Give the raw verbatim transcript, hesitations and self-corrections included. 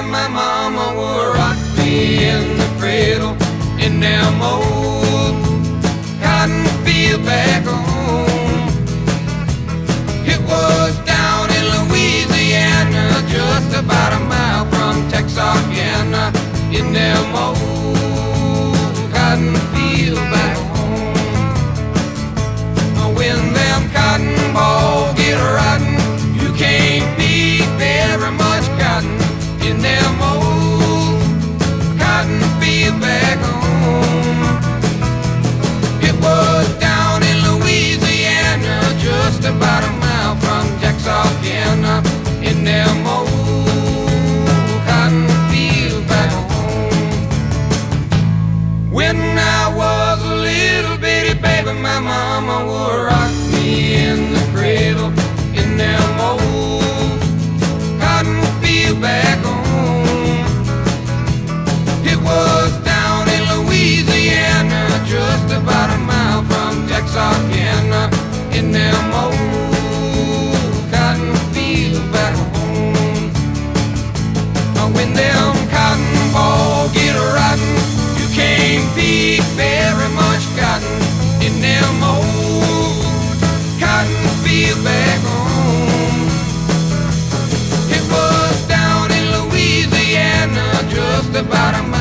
baby, my mama would rock me in the cradle in them old cotton field back home. It was down in Louisiana, just about a mile from Texarkana, in them old cotton field back home. When them cotton balls get rotten, you can't pick very much cotton in them old cotton field back home. It was down in Louisiana, just about a mile from Texarkana, in them old cotton field back home. When I was a little bitty baby, my mama would rock me in the cradle in them old cotton field back home. It was down in Louisiana, just about a mile from Texarkana, in them old cotton field back home. When them cotton balls get rotten, you can't pick very much cotton in them old cotton field back home. It was down in Louisiana, just about a mile